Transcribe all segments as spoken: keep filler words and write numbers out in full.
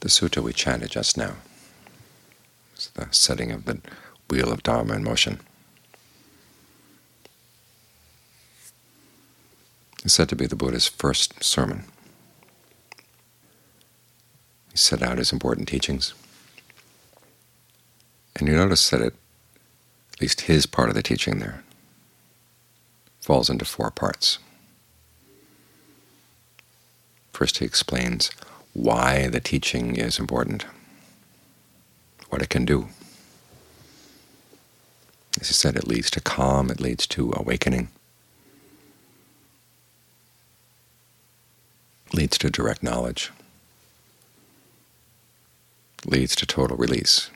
the sutta we chanted just now. It's the setting of the wheel of Dharma in motion. It's said to be the Buddha's first sermon. He set out his important teachings. And you notice that it, at least his part of the teaching there falls into four parts. First he explains why the teaching is important, what it can do. As he said, it leads to calm, it leads to awakening, leads to direct knowledge, leads to total release.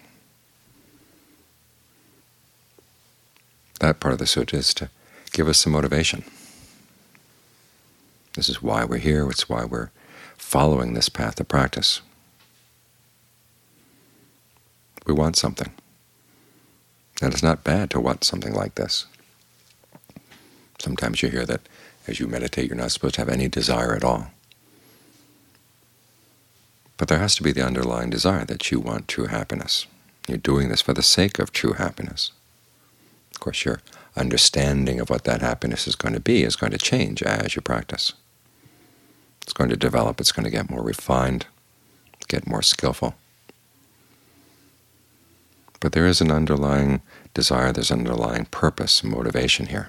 That part of the sutta is to give us some motivation. This is why we're here. It's why we're following this path of practice. We want something. And it's not bad to want something like this. Sometimes you hear that as you meditate you're not supposed to have any desire at all. But there has to be the underlying desire that you want true happiness. You're doing this for the sake of true happiness. Of course, your understanding of what that happiness is going to be is going to change as you practice. It's going to develop, it's going to get more refined, get more skillful. But there is an underlying desire, there's an underlying purpose, motivation here.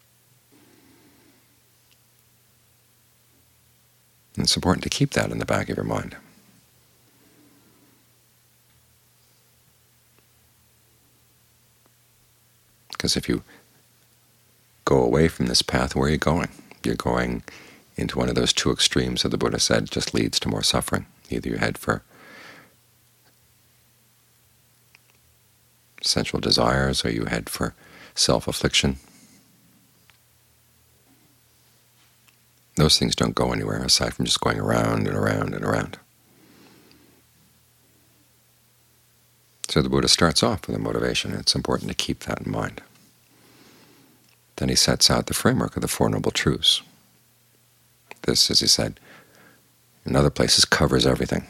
And it's important to keep that in the back of your mind. Because if you go away from this path, where are you going? You're going into one of those two extremes that the Buddha said just leads to more suffering. Either you head for sensual desires or you head for self-affliction. Those things don't go anywhere aside from just going around and around and around. So the Buddha starts off with a motivation, and it's important to keep that in mind. Then he sets out the framework of the Four Noble Truths. This, as he said, in other places covers everything.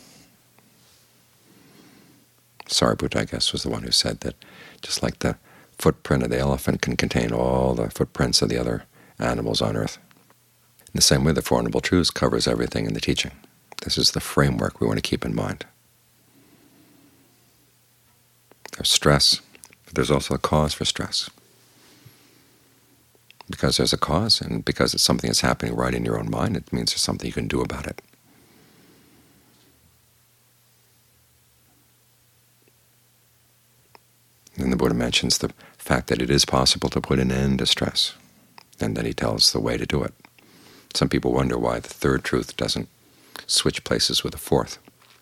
Sariputta, I guess, was the one who said that just like the footprint of the elephant can contain all the footprints of the other animals on earth, in the same way the Four Noble Truths covers everything in the teaching. This is the framework we want to keep in mind. There's stress, but there's also a cause for stress. Because there's a cause, and because it's something that's happening right in your own mind, it means there's something you can do about it. And the Buddha mentions the fact that it is possible to put an end to stress, and then he tells the way to do it. Some people wonder why the third truth doesn't switch places with the fourth.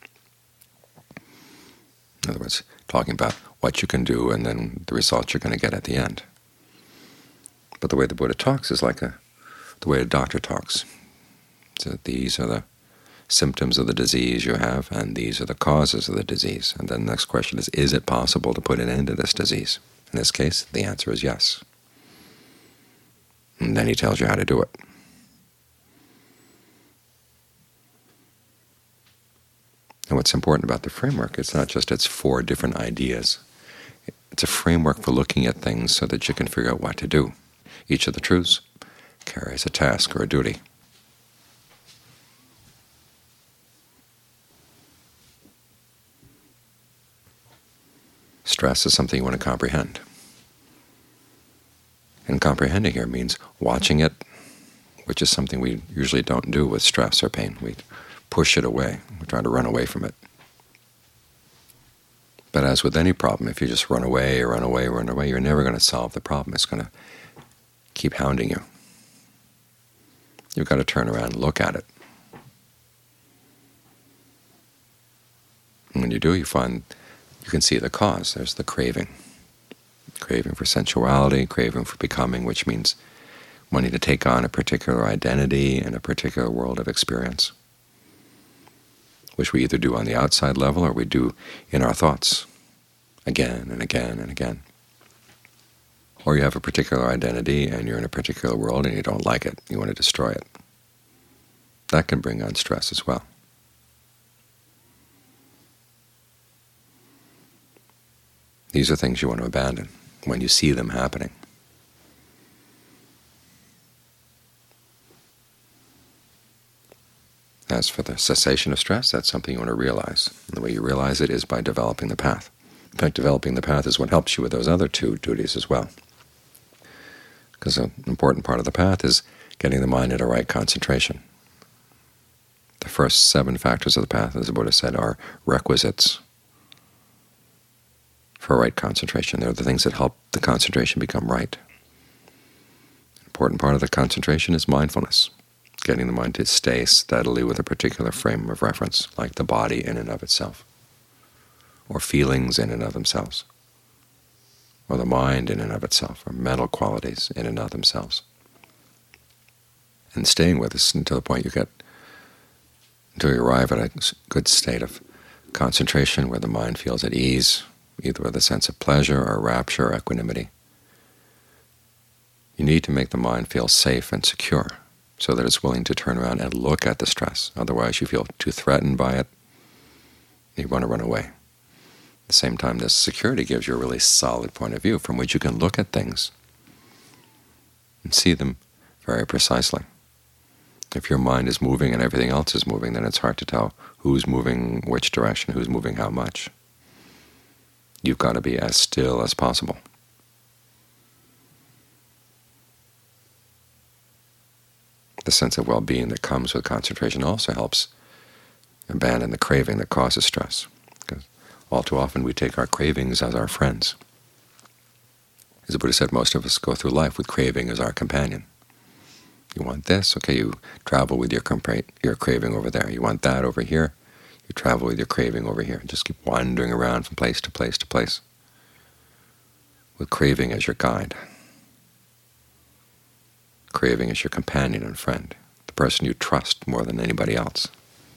In other words, talking about what you can do and then the results you're going to get at the end. But the way the Buddha talks is like a, the way a doctor talks. So these are the symptoms of the disease you have, and these are the causes of the disease. And then the next question is, is it possible to put an end to this disease? In this case, the answer is yes. And then he tells you how to do it. And what's important about the framework, it's not just its four different ideas. It's a framework for looking at things so that you can figure out what to do. Each of the truths carries a task or a duty. Stress is something you want to comprehend. And comprehending here means watching it, which is something we usually don't do with stress or pain. We push it away. We try to run away from it. But as with any problem, if you just run away, run away, run away, you're never going to solve the problem. It's going to keep hounding you. You've got to turn around and look at it. And when you do, you find you can see the cause. There's the craving. Craving for sensuality, craving for becoming, which means wanting to take on a particular identity in a particular world of experience, which we either do on the outside level or we do in our thoughts again and again and again. Or you have a particular identity and you're in a particular world and you don't like it, you want to destroy it. That can bring on stress as well. These are things you want to abandon when you see them happening. As for the cessation of stress, that's something you want to realize. And the way you realize it is by developing the path. In fact, developing the path is what helps you with those other two duties as well. Because an important part of the path is getting the mind into right concentration. The first seven factors of the path, as the Buddha said, are requisites for right concentration. They're the things that help the concentration become right. An important part of the concentration is mindfulness, getting the mind to stay steadily with a particular frame of reference, like the body in and of itself, or feelings in and of themselves, or the mind in and of itself, or mental qualities in and of themselves. And staying with this until the point you get, until you arrive at a good state of concentration where the mind feels at ease, either with a sense of pleasure or rapture or equanimity. You need to make the mind feel safe and secure so that it's willing to turn around and look at the stress. Otherwise you feel too threatened by it, you want to run away. At the same time, this security gives you a really solid point of view from which you can look at things and see them very precisely. If your mind is moving and everything else is moving, then it's hard to tell who's moving which direction, who's moving how much. You've got to be as still as possible. The sense of well-being that comes with concentration also helps abandon the craving that causes stress, because all too often we take our cravings as our friends. As the Buddha said, most of us go through life with craving as our companion. You want this, okay, you travel with your, your craving over there. You want that over here, you travel with your craving over here. Just keep wandering around from place to place to place with craving as your guide. Craving as your companion and friend, the person you trust more than anybody else.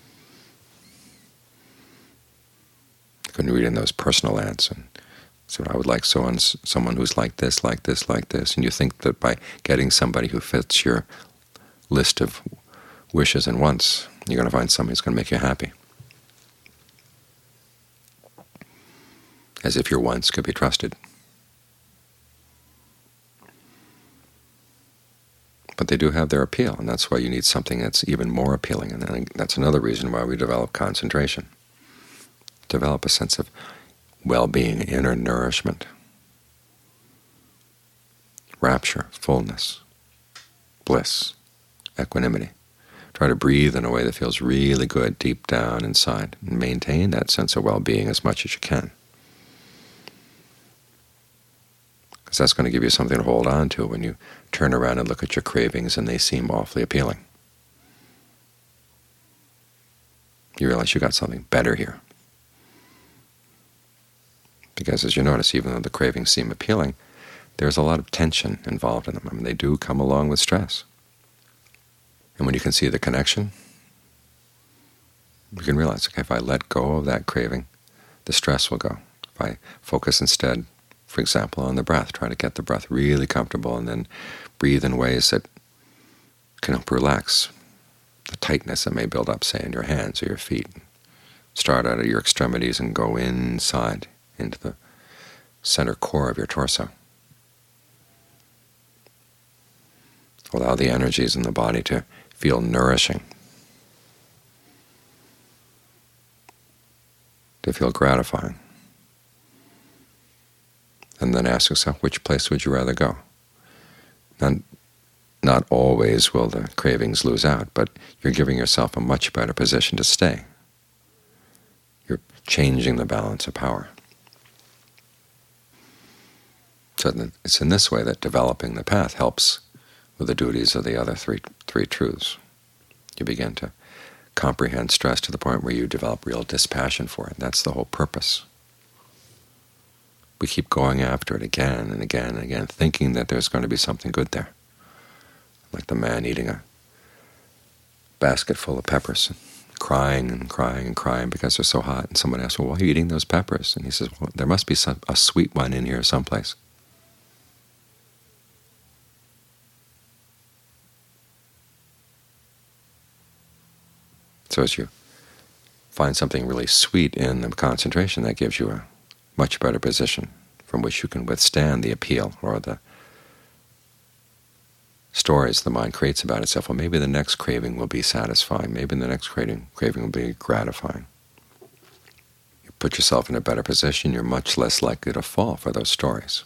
You can read in those personal ads and say, I would like so someone who's like this, like this, like this, and you think that by getting somebody who fits your list of wishes and wants, you're going to find somebody who's going to make you happy. As if your wants could be trusted. But they do have their appeal, and that's why you need something that's even more appealing. And I think that's another reason why we develop concentration. Develop a sense of well-being, inner nourishment, rapture, fullness, bliss, equanimity. Try to breathe in a way that feels really good deep down inside, and maintain that sense of well-being as much as you can. Because that's going to give you something to hold on to when you turn around and look at your cravings and they seem awfully appealing. You realize you got something better here. Because as you notice, even though the cravings seem appealing, there's a lot of tension involved in them. I mean, they do come along with stress. And when you can see the connection, you can realize, okay, if I let go of that craving, the stress will go. If I focus instead, for example, on the breath, try to get the breath really comfortable and then breathe in ways that can help relax the tightness that may build up, say, in your hands or your feet. Start out at your extremities and go inside into the center core of your torso. Allow the energies in the body to feel nourishing, to feel gratifying. And then ask yourself, which place would you rather go? Not, not always will the cravings lose out, but you're giving yourself a much better position to stay. You're changing the balance of power. So it's in this way that developing the path helps with the duties of the other three three truths. You begin to comprehend stress to the point where you develop real dispassion for it. That's the whole purpose. We keep going after it again and again and again, thinking that there's going to be something good there. Like the man eating a basket full of peppers, crying and crying and crying because they're so hot. And someone asks, well, why are you eating those peppers? And he says, well, there must be some, a sweet one in here someplace. So as you find something really sweet in the concentration, that gives you a much better position from which you can withstand the appeal or the stories the mind creates about itself. Well, maybe the next craving will be satisfying. Maybe the next craving, craving will be gratifying. You put yourself in a better position, you're much less likely to fall for those stories.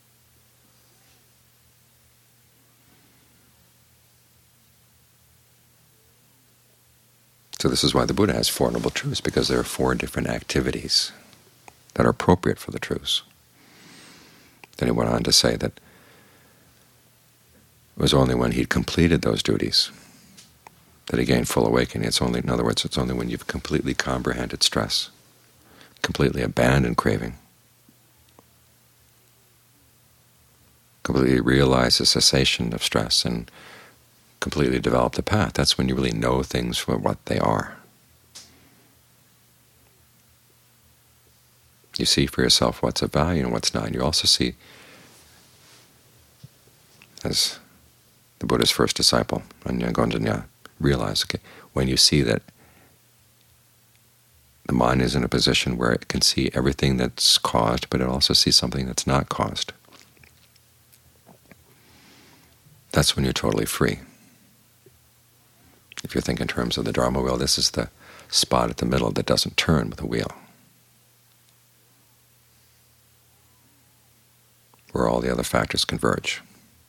So this is why the Buddha has Four Noble Truths, because there are four different activities that are appropriate for the truths. Then he went on to say that it was only when he'd completed those duties that he gained full awakening. It's only, in other words, it's only when you've completely comprehended stress, completely abandoned craving, completely realized the cessation of stress, and completely developed the path. That's when you really know things for what they are. You see for yourself what's of value and what's not. You also see, as the Buddha's first disciple, Anya Gondanya, realized, okay, when you see that the mind is in a position where it can see everything that's caused, but it also sees something that's not caused, that's when you're totally free. If you think in terms of the Dharma wheel, this is the spot at the middle that doesn't turn with a wheel, where all the other factors converge.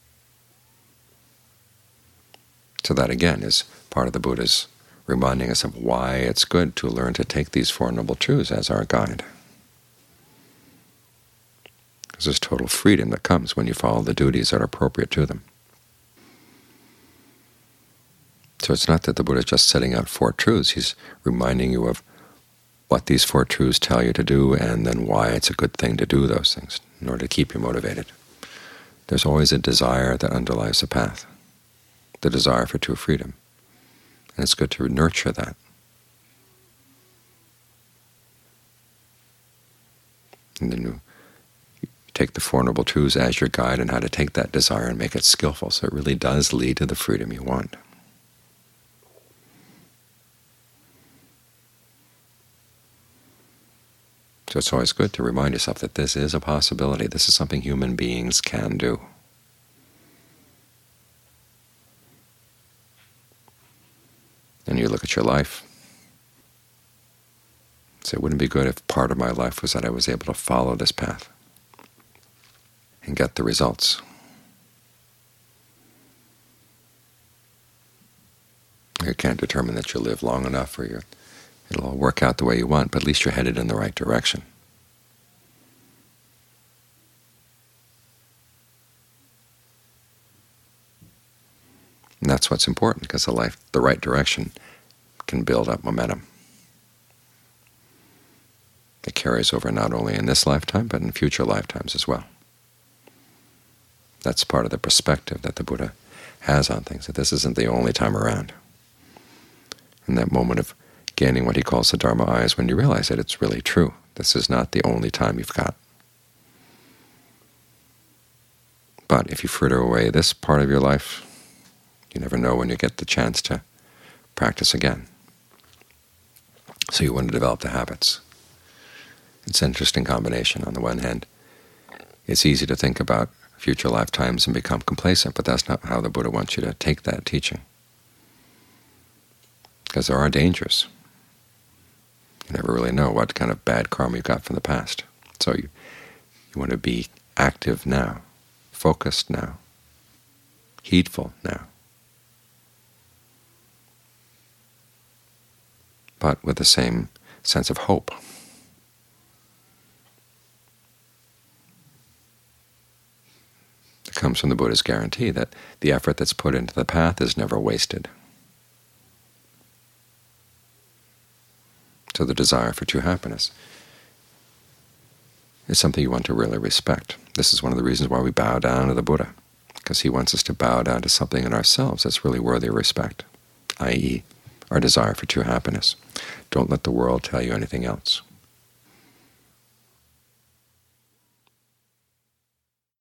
So that, again, is part of the Buddha's reminding us of why it's good to learn to take these Four Noble Truths as our guide. Because there's total freedom that comes when you follow the duties that are appropriate to them. So it's not that the Buddha is just setting out four truths. He's reminding you of what these four truths tell you to do and then why it's a good thing to do those things in order to keep you motivated. There's always a desire that underlies the path, the desire for true freedom, and it's good to nurture that. And then you take the Four Noble Truths as your guide on how to take that desire and make it skillful, so it really does lead to the freedom you want. So it's always good to remind yourself that this is a possibility. This is something human beings can do. And you look at your life, say, it wouldn't be good if part of my life was that I was able to follow this path and get the results. You can't determine that you'll live long enough or you're it'll all work out the way you want, but at least you're headed in the right direction. And that's what's important, because the life, the right direction can build up momentum. It carries over not only in this lifetime, but in future lifetimes as well. That's part of the perspective that the Buddha has on things, that this isn't the only time around. And that moment of gaining what he calls the Dharma eye is when you realize that it's really true. This is not the only time you've got. But if you fritter away this part of your life, you never know when you get the chance to practice again. So you want to develop the habits. It's an interesting combination. On the one hand, it's easy to think about future lifetimes and become complacent, but that's not how the Buddha wants you to take that teaching. Because there are dangers. You never really know what kind of bad karma you got from the past. So you, you want to be active now, focused now, heedful now, but with the same sense of hope. It comes from the Buddha's guarantee that the effort that's put into the path is never wasted. So the desire for true happiness is something you want to really respect. This is one of the reasons why we bow down to the Buddha, because he wants us to bow down to something in ourselves that's really worthy of respect, that is our desire for true happiness. Don't let the world tell you anything else.